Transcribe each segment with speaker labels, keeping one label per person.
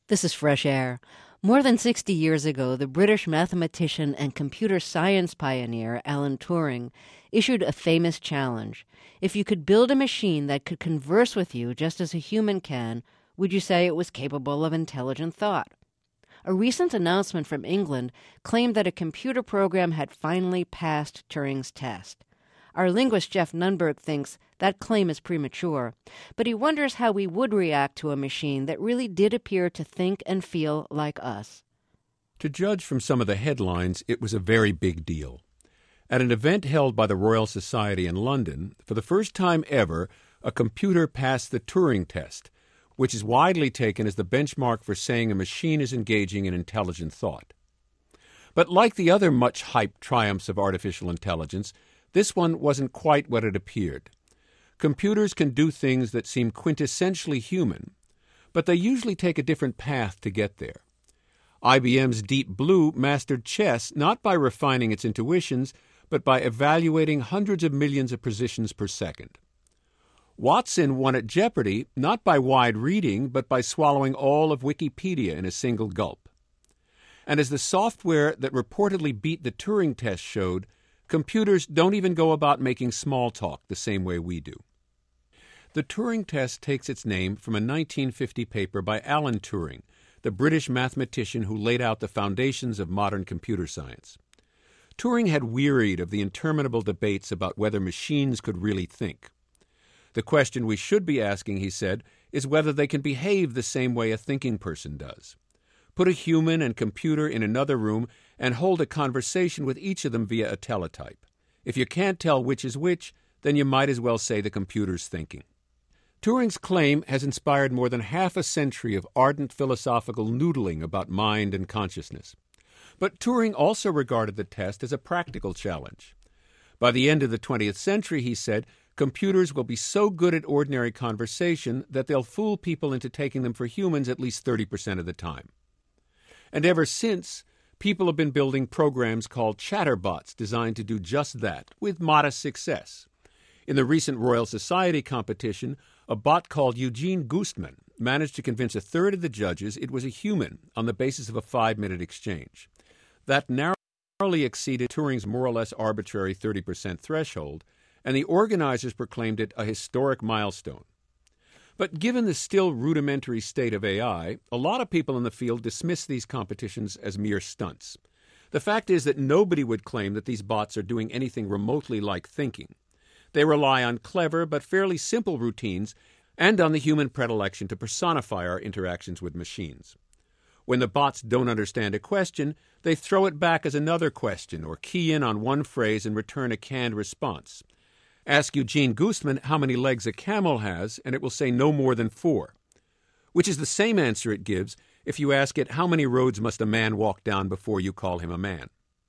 Speaker 1: This is Fresh Air. More than 60 years ago, the British mathematician and computer science pioneer Alan Turing issued a famous challenge. If you could build a machine that could converse with you just as a human can, would you say it was capable of intelligent thought? A recent announcement from England claimed that a computer program had finally passed Turing's test. Our linguist Jeff Nunberg thinks that claim is premature, but he wonders how we would react to a machine that really did appear to think and feel like us.
Speaker 2: To judge from some of the headlines, it was a very big deal. At an event held by the Royal Society in London, for the first time ever, a computer passed the Turing test, which is widely taken as the benchmark for saying a machine is engaging in intelligent thought. But like the other much-hyped triumphs of artificial intelligence, this one wasn't quite what it appeared. Computers can do things that seem quintessentially human, but they usually take a different path to get there. IBM's Deep Blue mastered chess not by refining its intuitions, but by evaluating hundreds of millions of positions per second. Watson won at Jeopardy not by wide reading, but by swallowing all of Wikipedia in a single gulp. And as the software that reportedly beat the Turing test showed, computers don't even go about making small talk the same way we do. The Turing test takes its name from a 1950 paper by Alan Turing, the British mathematician who laid out the foundations of modern computer science. Turing had wearied of the interminable debates about whether machines could really think. The question we should be asking, he said, is whether they can behave the same way a thinking person does. Put a human and computer in another room and hold a conversation with each of them via a teletype. If you can't tell which is which, then you might as well say the computer's thinking. Turing's claim has inspired more than half a century of ardent philosophical noodling about mind and consciousness. But Turing also regarded the test as a practical challenge. By the end of the 20th century, he said, computers will be so good at ordinary conversation that they'll fool people into taking them for humans at least 30% of the time. And ever since, people have been building programs called chatterbots designed to do just that, with modest success. In the recent Royal Society competition, a bot called Eugene Goostman managed to convince a third of the judges it was a human on the basis of a 5-minute exchange. That narrowly exceeded Turing's more or less arbitrary 30% threshold, and the organizers proclaimed it a historic milestone. But given the still rudimentary state of AI, a lot of people in the field dismiss these competitions as mere stunts. The fact is that nobody would claim that these bots are doing anything remotely like thinking. They rely on clever but fairly simple routines and on the human predilection to personify our interactions with machines. When the bots don't understand a question, they throw it back as another question or key in on one phrase and return a canned response. Ask Eugene Goostman how many legs a camel has, and it will say no more than 4, which is the same answer it gives if you ask it how many roads must a man walk down before you call him a man.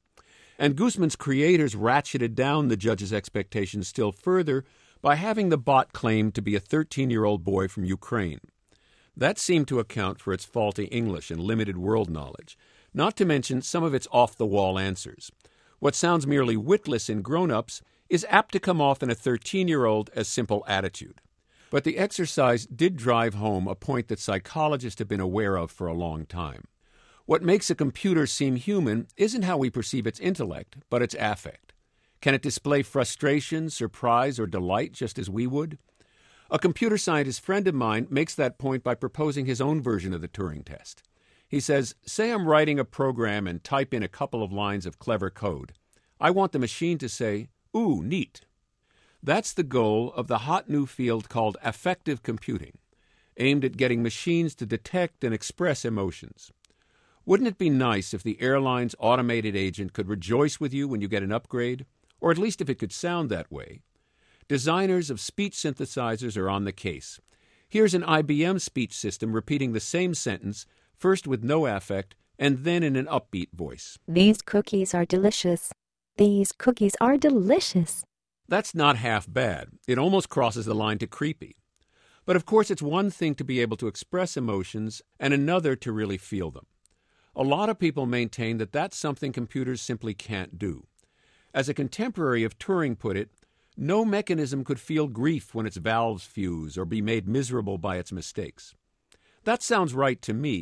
Speaker 2: And Goostman's creators ratcheted down the judge's expectations still further by having the bot claim to be a 13-year-old boy from Ukraine. That seemed to account for its faulty English and limited world knowledge, not to mention some of its off-the-wall answers. What sounds merely witless in grown-ups is apt to come off in a 13-year-old as simple attitude. But the exercise did drive home a point that psychologists have been aware of for a long time. What makes a computer seem human isn't how we perceive its intellect, but its affect. Can it display frustration, surprise, or delight just as we would? A computer scientist friend of mine makes that point by proposing his own version of the Turing test. He says, say I'm writing a program and type in a couple of lines of clever code. I want the machine to say, "Ooh, neat." That's the goal of the hot new field called affective computing, aimed at getting machines to detect and express emotions. Wouldn't it be nice if the airline's automated agent could rejoice with you when you get an upgrade, or at least if it could sound that way? Designers of speech synthesizers are on the case. Here's an IBM speech system repeating the same sentence, first with no affect, and then in an upbeat voice.
Speaker 3: These cookies are delicious. These cookies are delicious.
Speaker 2: That's not half bad. It almost crosses the line to creepy. But of course, it's one thing to be able to express emotions and another to really feel them. A lot of people maintain that that's something computers simply can't do. As a contemporary of Turing put it, no mechanism could feel grief when its valves fuse or be made miserable by its mistakes. That sounds right to me,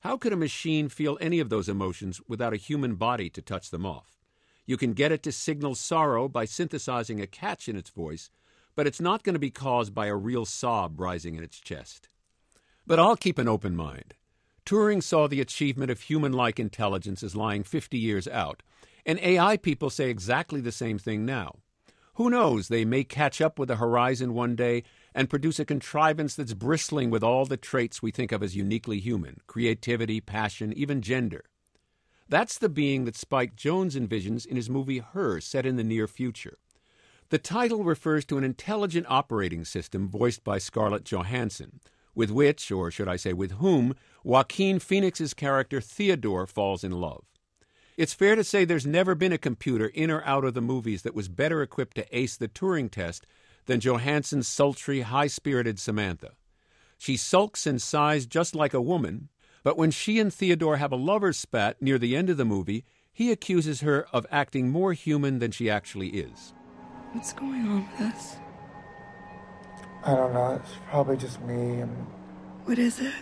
Speaker 2: How could a machine feel any of those emotions without a human body to touch them off? You can get it to signal sorrow by synthesizing a catch in its voice, but it's not going to be caused by a real sob rising in its chest. But I'll keep an open mind. Turing saw the achievement of human-like intelligence as lying 50 years out, and AI people say exactly the same thing now. Who knows, they may catch up with the horizon one day and produce a contrivance that's bristling with all the traits we think of as uniquely human: creativity, passion, even gender. That's the being that Spike Jonze envisions in his movie Her, set in the near future. The title refers to an intelligent operating system voiced by Scarlett Johansson, with which, or should I say with whom, Joaquin Phoenix's character Theodore falls in love. It's fair to say there's never been a computer in or out of the movies that was better equipped to ace the Turing test than Johansson's sultry, high-spirited Samantha. She sulks and sighs just like a woman, but when she and Theodore have a lover's spat near the end of the movie, he accuses her of acting more human than she actually is.
Speaker 4: What's going on with us?
Speaker 5: I don't know. It's probably just me and
Speaker 4: What is it?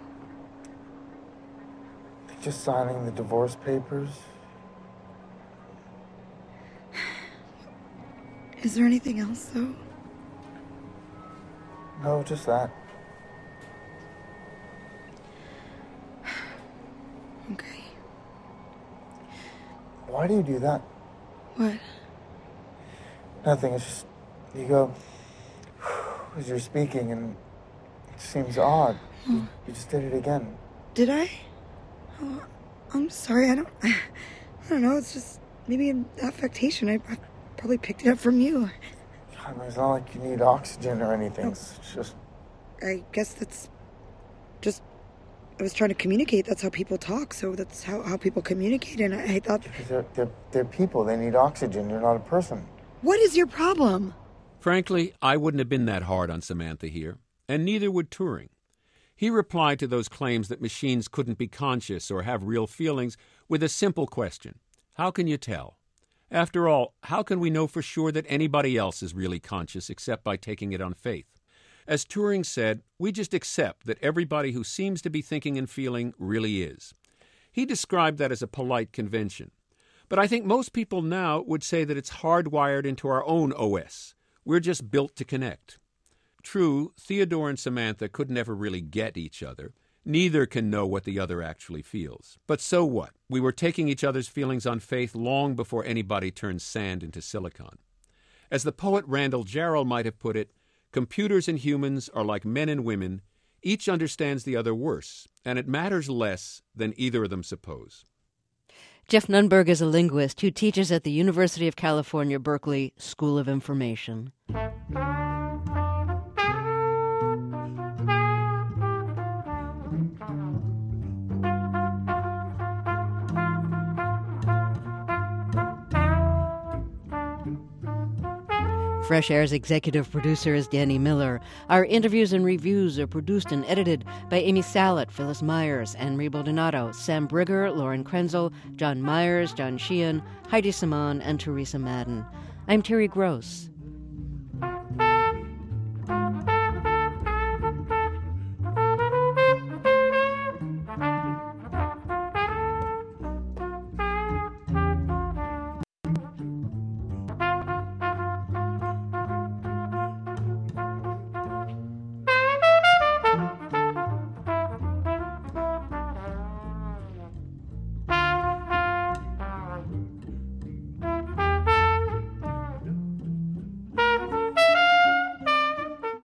Speaker 5: just signing the divorce papers.
Speaker 4: Is there anything else, though?
Speaker 5: No, just that.
Speaker 4: Okay.
Speaker 5: Why do you do that?
Speaker 4: What?
Speaker 5: Nothing. It's just you go as you're speaking, and it seems odd. You just did it again.
Speaker 4: Did I? Oh, I'm sorry. I don't know. It's just maybe an affectation. I probably picked it up from you.
Speaker 5: I mean, it's not like you need oxygen or anything.
Speaker 4: Oh.
Speaker 5: It's just
Speaker 4: I guess that's just... I was trying to communicate. That's how people talk. So that's how people communicate. And I thought...
Speaker 5: because they're people. They need oxygen. You're not a person.
Speaker 4: What is your problem?
Speaker 2: Frankly, I wouldn't have been that hard on Samantha here, and neither would Turing. He replied to those claims that machines couldn't be conscious or have real feelings with a simple question: how can you tell? After all, how can we know for sure that anybody else is really conscious except by taking it on faith? As Turing said, we just accept that everybody who seems to be thinking and feeling really is. He described that as a polite convention. But I think most people now would say that it's hardwired into our own OS. We're just built to connect. True, Theodore and Samantha could never really get each other. Neither can know what the other actually feels. But so what? We were taking each other's feelings on faith long before anybody turned sand into silicon. As the poet Randall Jarrell might have put it, computers and humans are like men and women. Each understands the other worse, and it matters less than either of them suppose.
Speaker 1: Jeff Nunberg is a linguist who teaches at the University of California, Berkeley School of Information. Fresh Air's executive producer is Danny Miller. Our interviews and reviews are produced and edited by Amy Salet, Phyllis Myers, Anne-Marie Baldonado, Sam Brigger, Lauren Krenzel, John Myers, John Sheehan, Heidi Saman, and Teresa Madden. I'm Terry Gross.